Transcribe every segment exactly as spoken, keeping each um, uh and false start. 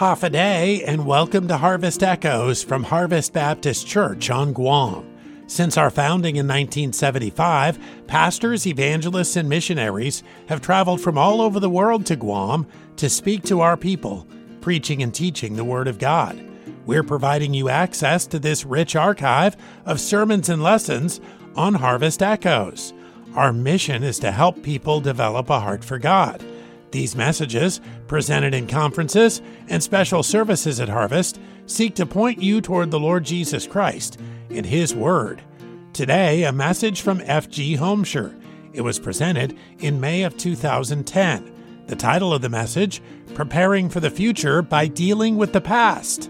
Half a day, and welcome to Harvest Echoes from Harvest Baptist Church on Guam. Since our founding in nineteen seventy-five, pastors, evangelists, and missionaries have traveled from all over the world to Guam to speak to our people, preaching and teaching the Word of God. We're providing you access to this rich archive of sermons and lessons on Harvest Echoes. Our mission is to help people develop a heart for God. These messages, presented in conferences and special services at Harvest, seek to point you toward the Lord Jesus Christ and His Word. Today, a message from F G Homshire. It was presented in May of two thousand ten. The title of the message, Preparing for the Future by Dealing with the Past.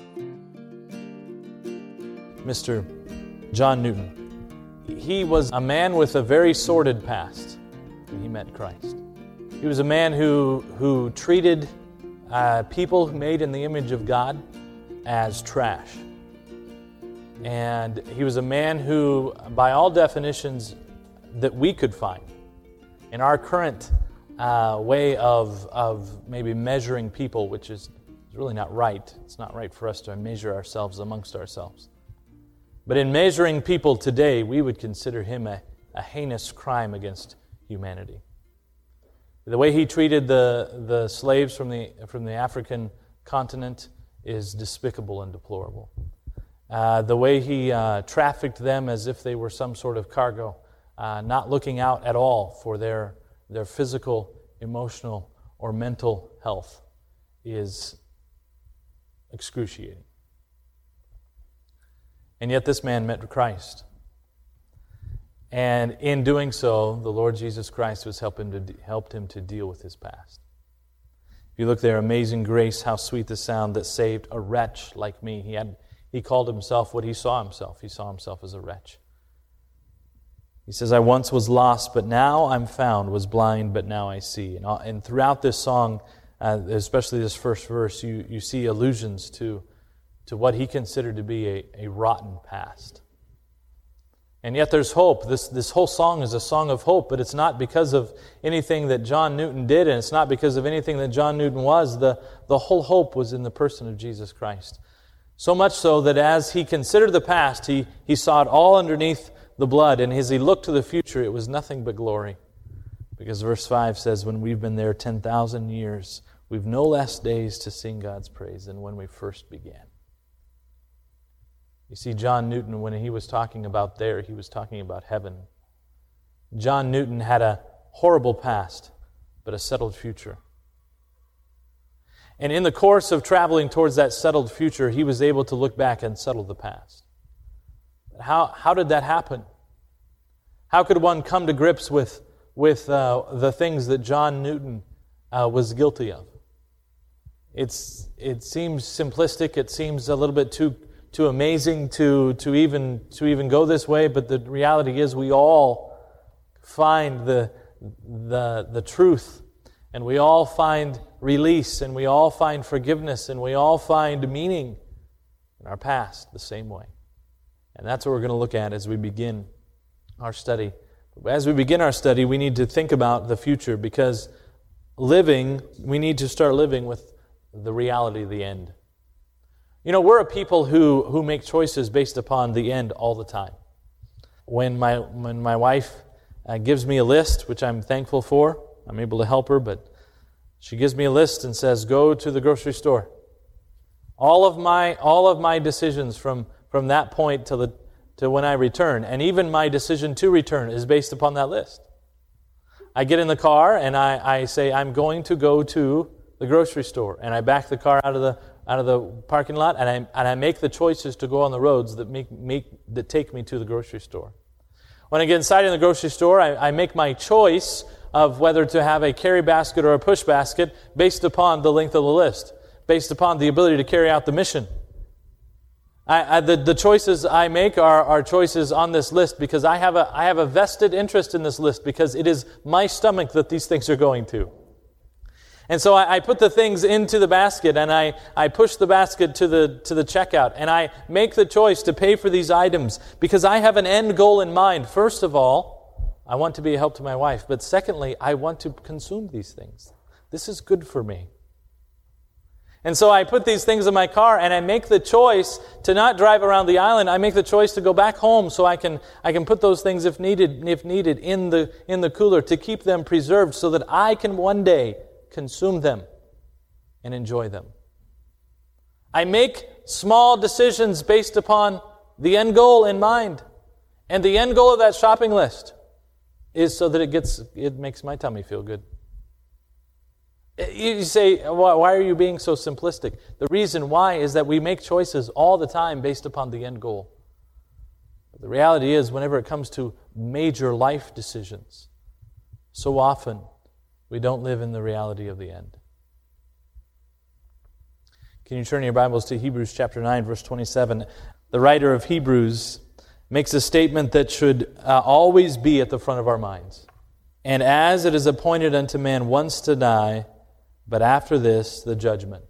Mister John Newton. He was a man with a very sordid past when he met Christ. He was a man who, who treated uh, people made in the image of God as trash. And he was a man who, by all definitions that we could find, in our current uh, way of, of maybe measuring people, which is really not right. It's not right for us to measure ourselves amongst ourselves. But in measuring people today, we would consider him a, a heinous crime against humanity. The way he treated the, the slaves from the from the African continent is despicable and deplorable. Uh, the way he uh, trafficked them as if they were some sort of cargo, uh, not looking out at all for their, their physical, emotional, or mental health is excruciating. And yet this man met Christ. And in doing so, the Lord Jesus Christ was helping to de- helped him to deal with his past. If you look there, amazing grace, how sweet the sound that saved a wretch like me. He had he called himself what he saw himself. He saw himself as a wretch. He says, I once was lost, but now I'm found, was blind, but now I see. And, all, and throughout this song, uh, especially this first verse, you, you see allusions to, to what he considered to be a, a rotten past. And yet there's hope. This, this whole song is a song of hope, but it's not because of anything that John Newton did, and it's not because of anything that John Newton was. The, the whole hope was in the person of Jesus Christ. So much so that as he considered the past, he, he saw it all underneath the blood, and as he looked to the future, it was nothing but glory. Because verse five says, when we've been there ten thousand years, we've no less days to sing God's praise than when we first began. You see, John Newton, when he was talking about there, he was talking about heaven. John Newton had a horrible past, but a settled future. And in the course of traveling towards that settled future, he was able to look back and settle the past. But how, how did that happen? How could one come to grips with, with uh, the things that John Newton uh, was guilty of? It's, it seems simplistic. It seems a little bit too Too amazing to, to even to even go this way, but the reality is we all find the, the, the truth, and we all find release, and we all find forgiveness, and we all find meaning in our past the same way. And that's what we're going to look at as we begin our study. As we begin our study, we need to think about the future, because living, we need to start living with the reality of the end. You know, we're a people who, who make choices based upon the end all the time. When my when my wife uh, gives me a list, which I'm thankful for, I'm able to help her, but she gives me a list and says, go to the grocery store. All of my all of my decisions from, from that point to the to when I return, and even my decision to return, is based upon that list. I get in the car and I, I say, I'm going to go to the grocery store, and I back the car out of the out of the parking lot, and I and I make the choices to go on the roads that make, make that take me to the grocery store. When I get inside in the grocery store, I, I make my choice of whether to have a carry basket or a push basket based upon the length of the list, based upon the ability to carry out the mission. I, I, the, the choices I make are, are choices on this list because I have a I have a vested interest in this list, because it is my stomach that these things are going to. And so I, I put the things into the basket, and I, I push the basket to the to the checkout, and I make the choice to pay for these items because I have an end goal in mind. First of all, I want to be a help to my wife, but secondly, I want to consume these things. This is good for me. And so I put these things in my car, and I make the choice to not drive around the island. I make the choice to go back home so I can I can put those things, if needed, if needed, in the in the cooler to keep them preserved, so that I can one day consume them and enjoy them. I make small decisions based upon the end goal in mind, and the end goal of that shopping list is so that it gets it makes my tummy feel good. You say, why are you being so simplistic? The reason why is that we make choices all the time based upon the end goal. But the reality is, whenever it comes to major life decisions, so often we don't live in the reality of the end. Can you turn your Bibles to Hebrews chapter nine, verse twenty-seven? The writer of Hebrews makes a statement that should uh, always be at the front of our minds. And as it is appointed unto man once to die, but after this, the judgment.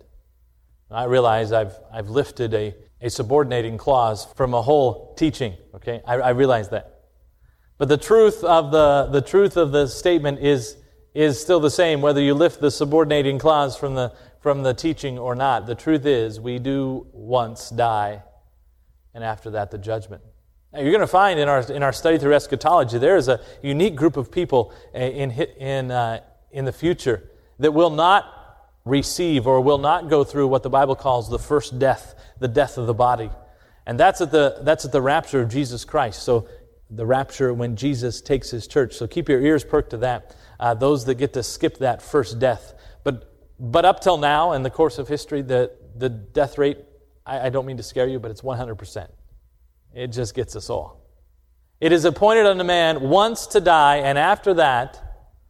I realize I've I've lifted a, a subordinating clause from a whole teaching. Okay, I, I realize that. But the truth of the the truth of the statement is is still the same, whether you lift the subordinating clause from the from the teaching or not. The truth is, we do once die, and after that, the judgment. Now, you're going to find in our in our study through eschatology, there is a unique group of people in in uh, in the future that will not receive or will not go through what the Bible calls the first death, the death of the body. And that's at the that's at the rapture of Jesus Christ. So the rapture when Jesus takes his church. So keep your ears perked to that. Uh, those that get to skip that first death. But but up till now, in the course of history, the, the death rate, I, I don't mean to scare you, but it's one hundred percent. It just gets us all. It is appointed unto man once to die, and after that,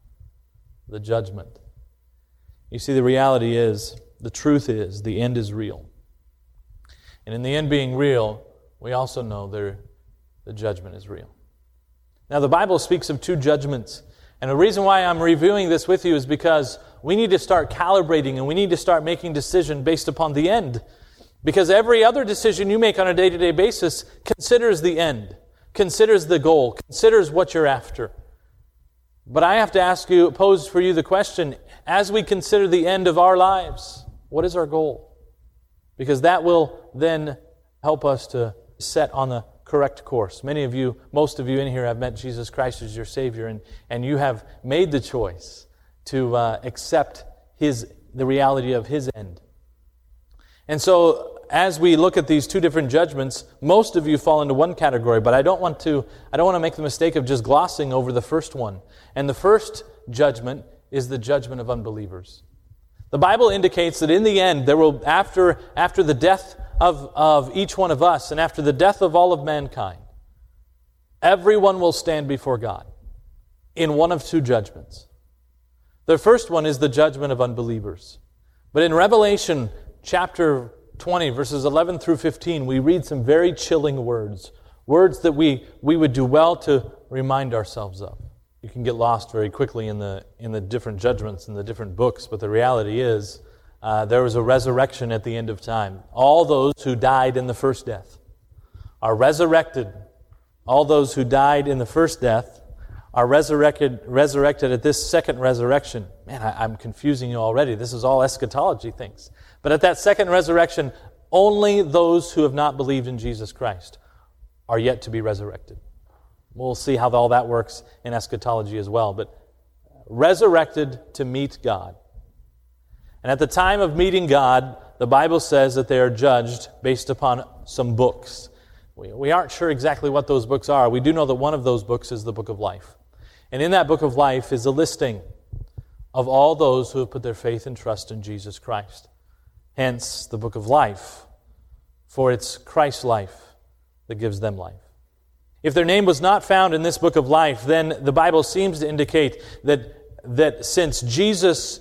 the judgment. You see, the reality is, the truth is, the end is real. And in the end being real, we also know there, the judgment is real. Now, the Bible speaks of two judgments. And the reason why I'm reviewing this with you is because we need to start calibrating and we need to start making decisions based upon the end. Because every other decision you make on a day-to-day basis considers the end, considers the goal, considers what you're after. But I have to ask you, pose for you the question, as we consider the end of our lives, what is our goal? Because that will then help us to set on the correct course. Many of you, most of you in here have met Jesus Christ as your Savior, and, and you have made the choice to uh, accept His the reality of His end. And so, as we look at these two different judgments, most of you fall into one category, but I don't want to I don't want to make the mistake of just glossing over the first one. And the first judgment is the judgment of unbelievers. The Bible indicates that in the end, there will after after the death of, of each one of us and after the death of all of mankind, everyone will stand before God in one of two judgments. The first one is the judgment of unbelievers. But in Revelation chapter twenty, verses eleven through fifteen, we read some very chilling words. Words that we, we would do well to remind ourselves of. You can get lost very quickly in the in the different judgments in the different books, but the reality is uh, there was a resurrection at the end of time. All those who died in the first death are resurrected. All those who died in the first death are resurrected resurrected at this second resurrection. Man, I, I'm confusing you already. This is all eschatology things. But at that second resurrection, only those who have not believed in Jesus Christ are yet to be resurrected. We'll see how all that works in eschatology as well. But resurrected to meet God. And at the time of meeting God, the Bible says that they are judged based upon some books. We, we aren't sure exactly what those books are. We do know that one of those books is the Book of Life. And in that Book of Life is a listing of all those who have put their faith and trust in Jesus Christ. Hence, the Book of Life, for it's Christ's life that gives them life. If their name was not found in this Book of Life, then the Bible seems to indicate that, that since Jesus,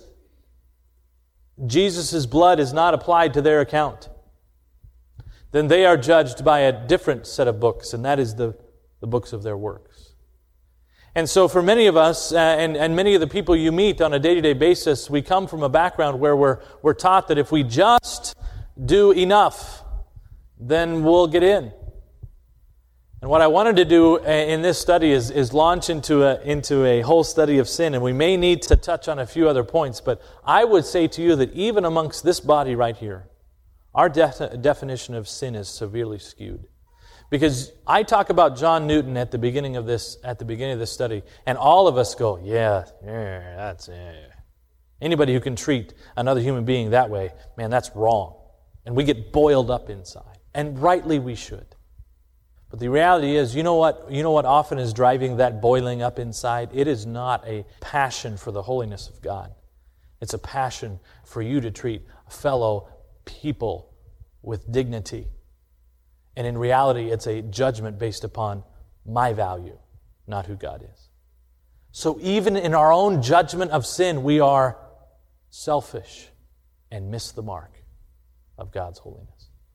Jesus' blood is not applied to their account, then they are judged by a different set of books, and that is the, the books of their works. And so for many of us, uh, and, and many of the people you meet on a day-to-day basis, we come from a background where we're, we're taught that if we just do enough, then we'll get in. And what I wanted to do in this study is, is launch into a, into a whole study of sin, and we may need to touch on a few other points, but I would say to you that even amongst this body right here, our de- definition of sin is severely skewed. Because I talk about John Newton at the beginning of this at the beginning of this study, and all of us go, yeah, yeah, that's it. Anybody who can treat another human being that way, man, that's wrong. And we get boiled up inside, and rightly we should. But the reality is, you know what, you know what often is driving that boiling up inside? It is not a passion for the holiness of God. It's a passion for you to treat fellow people with dignity. And in reality, it's a judgment based upon my value, not who God is. So even in our own judgment of sin, we are selfish and miss the mark of God's holiness.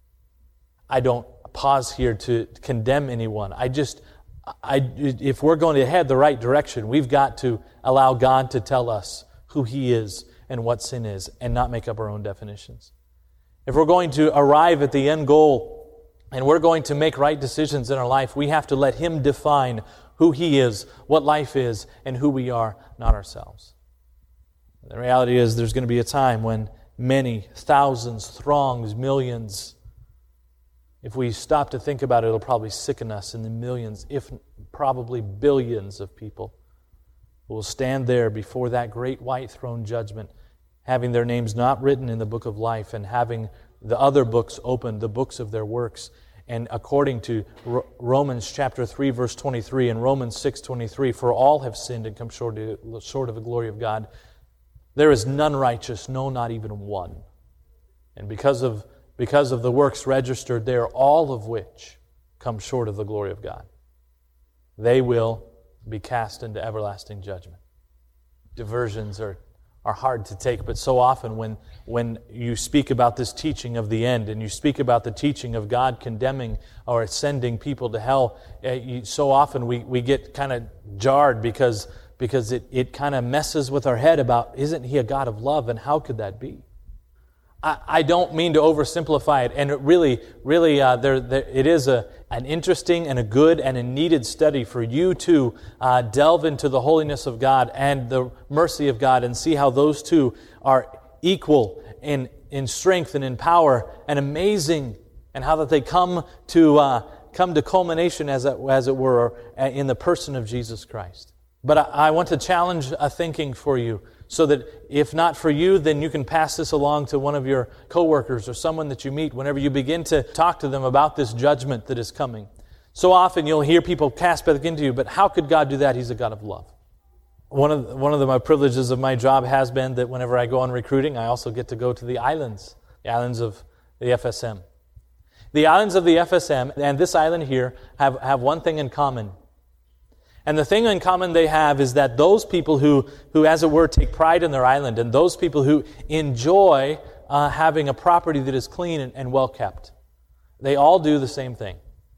I don't pause here to condemn anyone. I just, I, if we're going to head the right direction, we've got to allow God to tell us who He is and what sin is, and not make up our own definitions. If we're going to arrive at the end goal, and we're going to make right decisions in our life, we have to let Him define who He is, what life is, and who we are, not ourselves. The reality is there's going to be a time when many, thousands, throngs, millions, if we stop to think about it, it'll probably sicken us in the millions, if probably billions of people who will stand there before that great white throne judgment, having their names not written in the book of life and having the other books opened, the books of their works. And according to Romans chapter three, verse twenty-three, and Romans six twenty-three, for all have sinned and come short of the glory of God. There is none righteous, no, not even one. And because of Because of the works registered there, all of which come short of the glory of God, they will be cast into everlasting judgment. Diversions are, are hard to take, but so often when, when you speak about this teaching of the end, and you speak about the teaching of God condemning or sending people to hell, uh, you, so often we, we get kind of jarred because, because it, it kind of messes with our head about, isn't He a God of love, and how could that be? I don't mean to oversimplify it, and it really, really, uh, there, there, it is a, an interesting and a good and a needed study for you to uh, delve into the holiness of God and the mercy of God and see how those two are equal in, in strength and in power and amazing, and how that they come to uh, come to culmination, as it, as it were, in the person of Jesus Christ. But I, I want to challenge a thinking for you, so that if not for you, then you can pass this along to one of your coworkers or someone that you meet whenever you begin to talk to them about this judgment that is coming. So often you'll hear people cast back into you, but how could God do that? He's a God of love. One of the, one of the my privileges of my job has been that whenever I go on recruiting, I also get to go to the islands, the islands of the F S M. The islands of the F S M and this island here have, have one thing in common. And the thing in common they have is that those people who, who, as it were, take pride in their island, and those people who enjoy uh, having a property that is clean and, and well kept, they all do the same thing.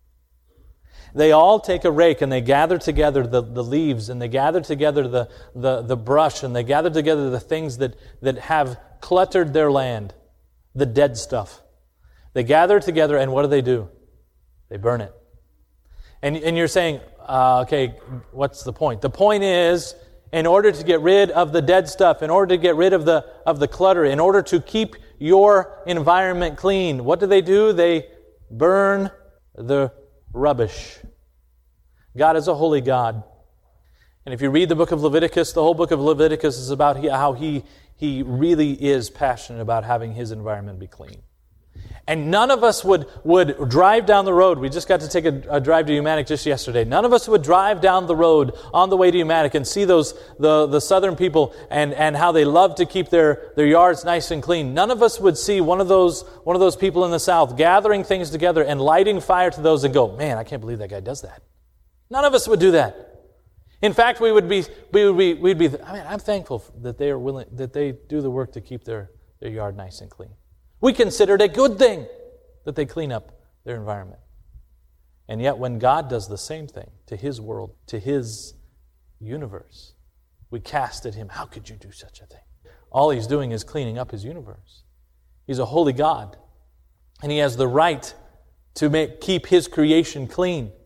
They all take a rake and they gather together the, the leaves, and they gather together the, the, the brush, and they gather together the things that, that have cluttered their land, the dead stuff. They gather together, and what do they do? They burn it. And, and you're saying, uh, okay, what's the point? The point is, in order to get rid of the dead stuff, in order to get rid of the of the clutter, in order to keep your environment clean, what do they do? They burn the rubbish. God is a holy God. And if you read the book of Leviticus, the whole book of Leviticus is about how he, he really is passionate about having his environment be clean. And none of us would, would drive down the road. We just got to take a, a drive to Umanik just yesterday. None of us would drive down the road on the way to Umanik and see those the, the southern people and, and how they love to keep their, their yards nice and clean. None of us would see one of those one of those people in the south gathering things together and lighting fire to those and go, man, I can't believe that guy does that. None of us would do that. In fact, we would be we would be we'd be. I mean, I'm thankful that they are willing that they do the work to keep their, their yard nice and clean. We consider it a good thing that they clean up their environment. And yet when God does the same thing to His world, to His universe, we cast at Him, how could you do such a thing? All He's doing is cleaning up His universe. He's a holy God, and He has the right to make, keep His creation clean.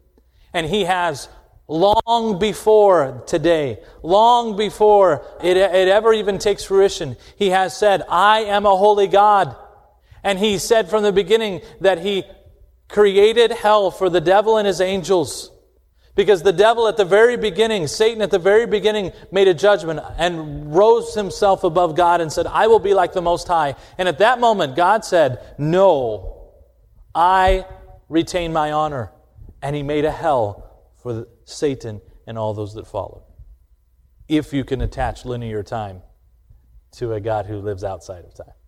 And He has long before today, long before it, it ever even takes fruition, He has said, I am a holy God. And He said from the beginning that He created hell for the devil and his angels. Because the devil at the very beginning, Satan at the very beginning made a judgment and rose himself above God and said, I will be like the Most High. And at that moment, God said, no, I retain my honor. And He made a hell for the, Satan and all those that followed. If you can attach linear time to a God who lives outside of time.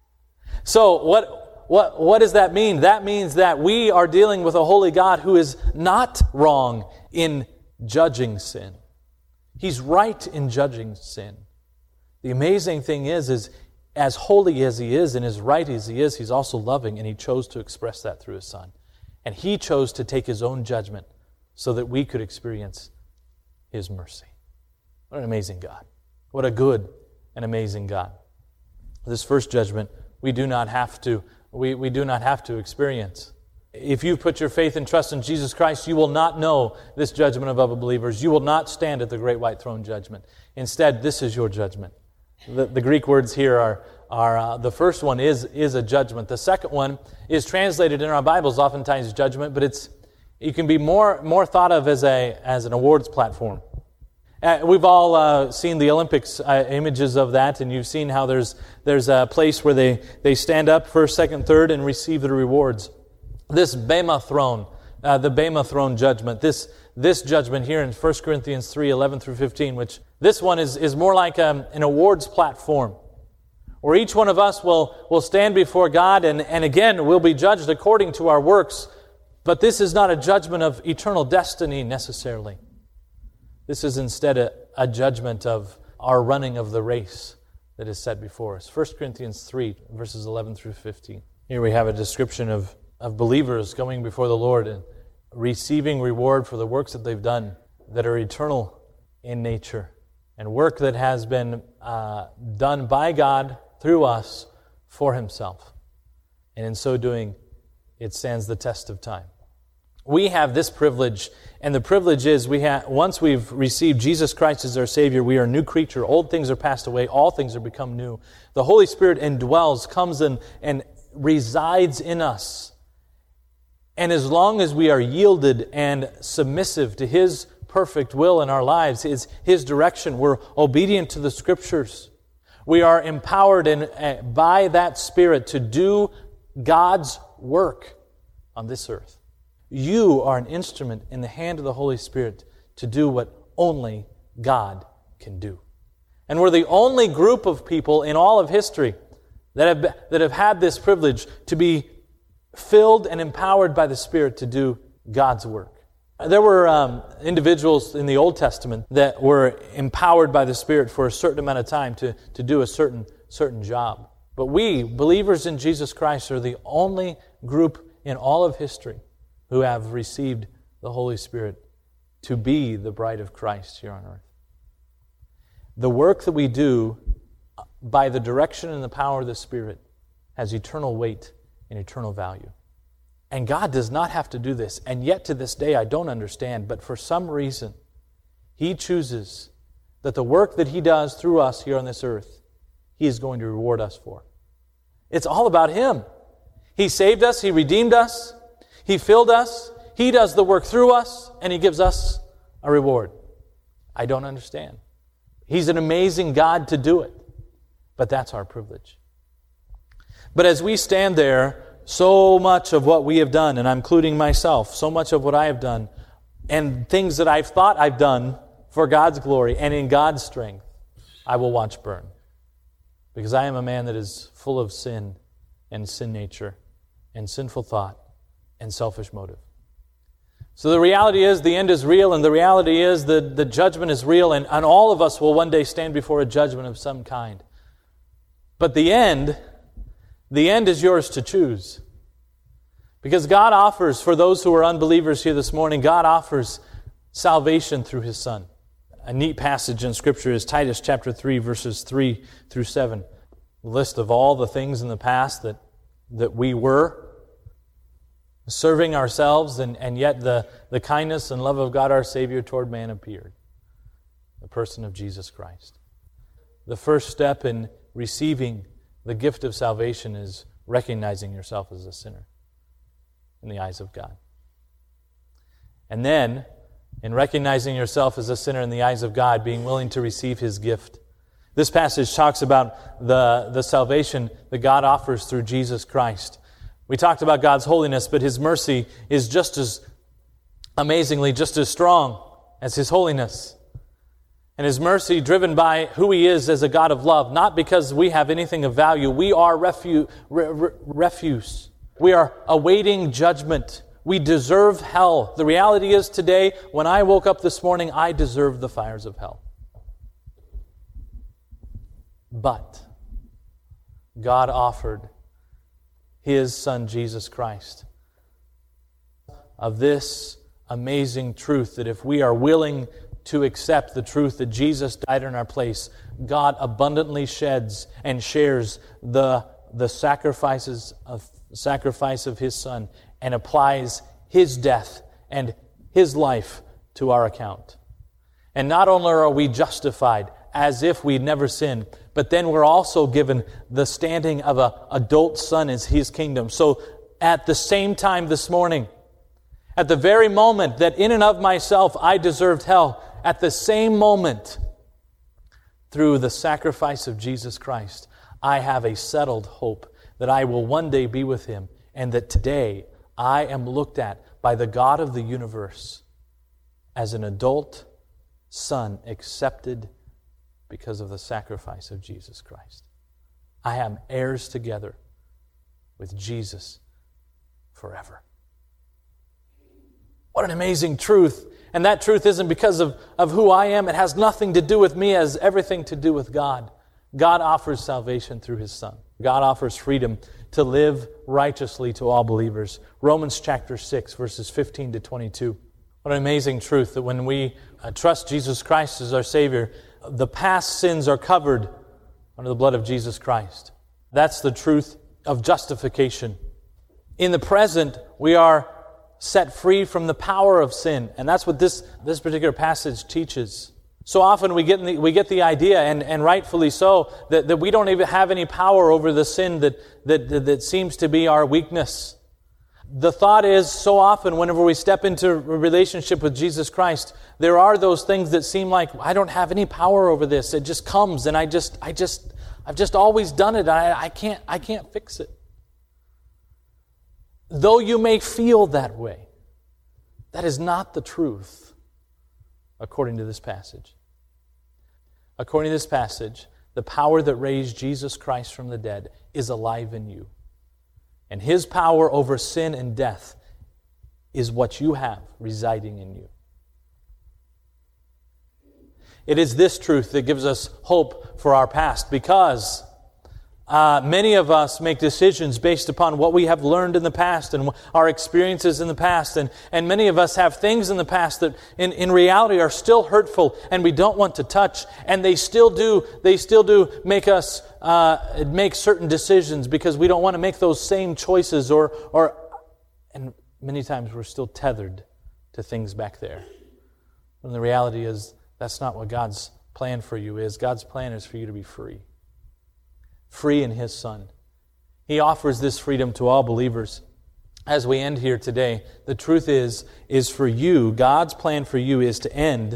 So what, what, what does that mean? That means that we are dealing with a holy God who is not wrong in judging sin. He's right in judging sin. The amazing thing is, is as holy as He is and as right as He is, He's also loving, and He chose to express that through His Son. And He chose to take His own judgment so that we could experience His mercy. What an amazing God. What a good and amazing God. This first judgment we do not have to, we, we do not have to experience. If you put your faith and trust in Jesus Christ, you will not know this judgment of other believers. You will not stand at the great white throne judgment. Instead, this is your judgment. The, the Greek words here are, are uh, the first one is, is a judgment. The second one is translated in our Bibles oftentimes judgment, but it's it can be more, more thought of as, a, as an awards platform. Uh, we've all uh, seen the Olympics uh, images of that, and you've seen how there's, there's a place where they, they stand up first, second, third, and receive the rewards. This Bema throne, uh, the Bema throne judgment, this this judgment here in First Corinthians three, eleven through fifteen, which this one is, is more like um, an awards platform, where each one of us will, will stand before God and, and again will be judged according to our works, but this is not a judgment of eternal destiny necessarily. This is instead a, a judgment of our running of the race that is set before us. First Corinthians three, verses eleven through fifteen. Here we have a description of of believers going before the Lord and receiving reward for the works that they've done that are eternal in nature and work that has been uh, done by God through us for Himself. And in so doing, it stands the test of time. We have this privilege, and the privilege is we have once we've received Jesus Christ as our Savior, we are a new creature. Old things are passed away, all things are become new. The Holy Spirit indwells, comes in, and resides in us. And as long as we are yielded and submissive to His perfect will in our lives, His, His direction, we're obedient to the Scriptures. We are empowered in, uh, by that Spirit to do God's work on this earth. You are an instrument in the hand of the Holy Spirit to do what only God can do. And we're the only group of people in all of history that have, that have had this privilege to be filled and empowered by the Spirit to do God's work. There were um, individuals in the Old Testament that were empowered by the Spirit for a certain amount of time to, to do a certain, certain job. But we, believers in Jesus Christ, are the only group in all of history who have received the Holy Spirit to be the bride of Christ here on earth. The work that we do by the direction and the power of the Spirit has eternal weight and eternal value. And God does not have to do this. And yet to this day I don't understand, but for some reason He chooses that the work that He does through us here on this earth, He is going to reward us for. It's all about Him. He saved us, He redeemed us, He filled us, He does the work through us, and He gives us a reward. I don't understand. He's an amazing God to do it, but that's our privilege. But as we stand there, so much of what we have done, and I'm including myself, so much of what I have done, and things that I've thought I've done for God's glory and in God's strength, I will watch burn. Because I am a man that is full of sin and sin nature and sinful thought and selfish motive. So the reality is the end is real, and the reality is that the judgment is real, and, and all of us will one day stand before a judgment of some kind. But the end... The end is yours to choose. Because God offers, for those who are unbelievers here this morning, God offers salvation through His Son. A neat passage in Scripture is Titus chapter three, verses three through seven. A list of all the things in the past that, that we were, serving ourselves, and, and yet the, the kindness and love of God our Savior toward man appeared. The person of Jesus Christ. The first step in receiving the gift of salvation is recognizing yourself as a sinner in the eyes of God. And then, in recognizing yourself as a sinner in the eyes of God, being willing to receive His gift. This passage talks about the, the salvation that God offers through Jesus Christ. We talked about God's holiness, but His mercy is just as amazingly, just as strong as His holiness. And His mercy driven by who He is as a God of love, not because we have anything of value. We are refu- re- re- refuse. We are awaiting judgment. We deserve hell. The reality is today, when I woke up this morning, I deserved the fires of hell. But God offered His Son, Jesus Christ, of this amazing truth that if we are willing to accept the truth that Jesus died in our place, God abundantly sheds and shares the, the sacrifices of sacrifice of His Son and applies His death and His life to our account. And not only are we justified as if we'd never sinned, but then we're also given the standing of an adult son in His kingdom. So at the same time this morning, at the very moment that in and of myself I deserved hell, at the same moment, through the sacrifice of Jesus Christ, I have a settled hope that I will one day be with Him, and that today I am looked at by the God of the universe as an adult son accepted because of the sacrifice of Jesus Christ. I am heirs together with Jesus forever. What an amazing truth. And that truth isn't because of, of who I am. It has nothing to do with me. It has everything to do with God. God offers salvation through His Son. God offers freedom to live righteously to all believers. Romans chapter six, verses fifteen to twenty-two. What an amazing truth that when we uh, trust Jesus Christ as our Savior, the past sins are covered under the blood of Jesus Christ. That's the truth of justification. In the present, we are set free from the power of sin. And that's what this, this particular passage teaches. So often we get the, we get the idea, and, and rightfully so, that, that we don't even have any power over the sin that, that, that, that seems to be our weakness. The thought is, so often whenever we step into a relationship with Jesus Christ, there are those things that seem like, I don't have any power over this. It just comes, and I just, I just, I've just always done it. I, I can't, I can't fix it. Though you may feel that way, that is not the truth, according to this passage. According to this passage, the power that raised Jesus Christ from the dead is alive in you. And His power over sin and death is what you have residing in you. It is this truth that gives us hope for our past, because Uh, many of us make decisions based upon what we have learned in the past and our experiences in the past. And, and many of us have things in the past that in, in reality are still hurtful and we don't want to touch. And they still do, they still do make us uh, make certain decisions because we don't want to make those same choices, or, or, and many times we're still tethered to things back there. When the reality is that's not what God's plan for you is. God's plan is for you to be free. Free in His Son. He offers this freedom to all believers. As we end here today, the truth is, is for you, God's plan for you is to end.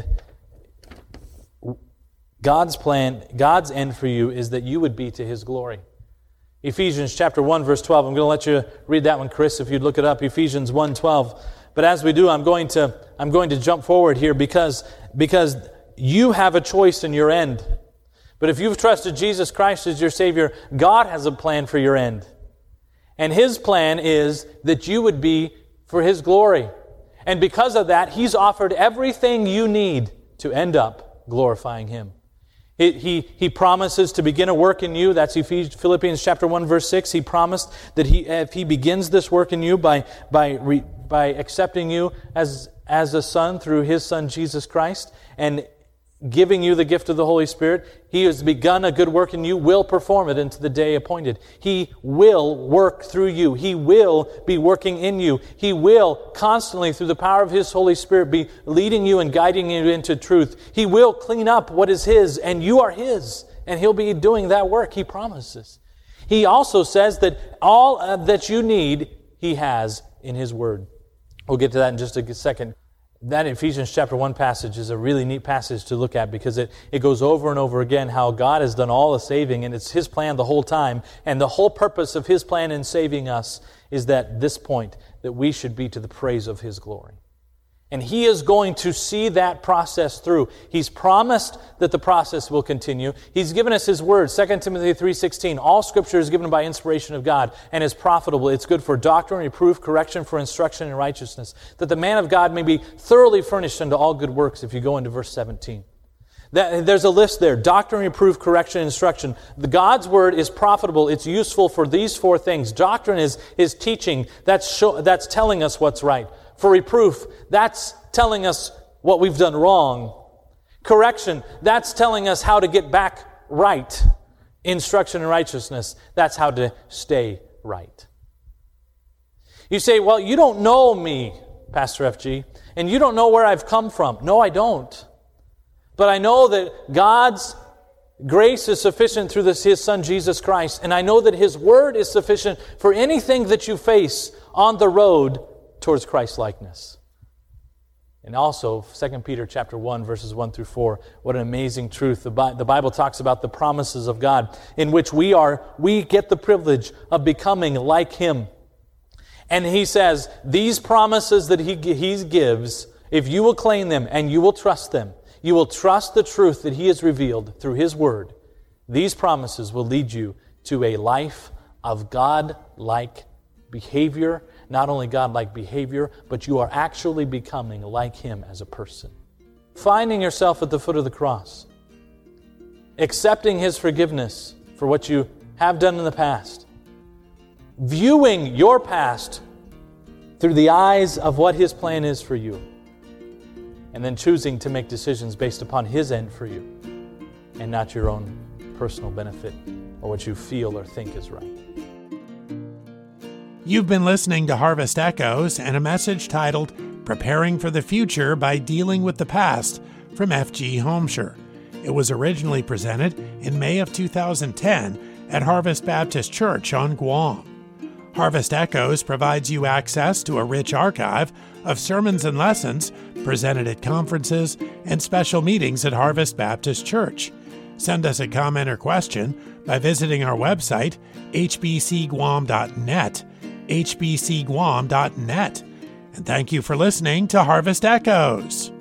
God's plan, God's end for you is that you would be to His glory. Ephesians chapter one, verse twelve. I'm going to let you read that one, Chris, if you'd look it up. Ephesians one twelve. But as we do, I'm going to I'm going to jump forward here because, because you have a choice in your end. But if you've trusted Jesus Christ as your Savior, God has a plan for your end. And His plan is that you would be for His glory. And because of that, He's offered everything you need to end up glorifying Him. He, he, he promises to begin a work in you. That's Ephesians, Philippians chapter one, verse six. He promised that he, if He begins this work in you by, by, re, by accepting you as, as a son through His Son, Jesus Christ, and giving you the gift of the Holy Spirit. He has begun a good work in you, will perform it into the day appointed. He will work through you. He will be working in you. He will constantly, through the power of His Holy Spirit, be leading you and guiding you into truth. He will clean up what is His, and you are His, and He'll be doing that work. He promises. He also says that all uh, that you need, He has in His Word. We'll get to that in just a second. That Ephesians chapter one passage is a really neat passage to look at because it, it goes over and over again how God has done all the saving, and it's His plan the whole time. And the whole purpose of His plan in saving us is that this point, that we should be to the praise of His glory. And He is going to see that process through. He's promised that the process will continue. He's given us His word, Second Timothy three sixteen. All Scripture is given by inspiration of God and is profitable. It's good for doctrine, reproof, correction, for instruction in righteousness, that the man of God may be thoroughly furnished unto all good works, if you go into verse seventeen. That, there's a list there. Doctrine, reproof, correction, instruction. The God's word is profitable. It's useful for these four things. Doctrine is, is teaching. That's, show, that's telling us what's right. For reproof, that's telling us what we've done wrong. Correction, that's telling us how to get back right. Instruction in righteousness, that's how to stay right. You say, well, you don't know me, Pastor F G, and you don't know where I've come from. No, I don't. But I know that God's grace is sufficient through this, His Son, Jesus Christ, and I know that His Word is sufficient for anything that you face on the road towards Christ-likeness. And also, Second Peter chapter one, verses one through four. What an amazing truth. The Bible talks about the promises of God, in which we are, we get the privilege of becoming like Him. And He says, these promises that He, he gives, if you will claim them and you will trust them, you will trust the truth that He has revealed through His Word, these promises will lead you to a life of God-like behavior. Not only God-like behavior, but you are actually becoming like Him as a person. Finding yourself at the foot of the cross. Accepting His forgiveness for what you have done in the past. Viewing your past through the eyes of what His plan is for you. And then choosing to make decisions based upon His end for you, and not your own personal benefit or what you feel or think is right. You've been listening to Harvest Echoes and a message titled Preparing for the Future by Dealing with the Past from F G Homsher. It was originally presented in May of two thousand ten at Harvest Baptist Church on Guam. Harvest Echoes provides you access to a rich archive of sermons and lessons presented at conferences and special meetings at Harvest Baptist Church. Send us a comment or question by visiting our website, h b c guam dot net. h b c guam dot net. And thank you for listening to Harvest Echoes.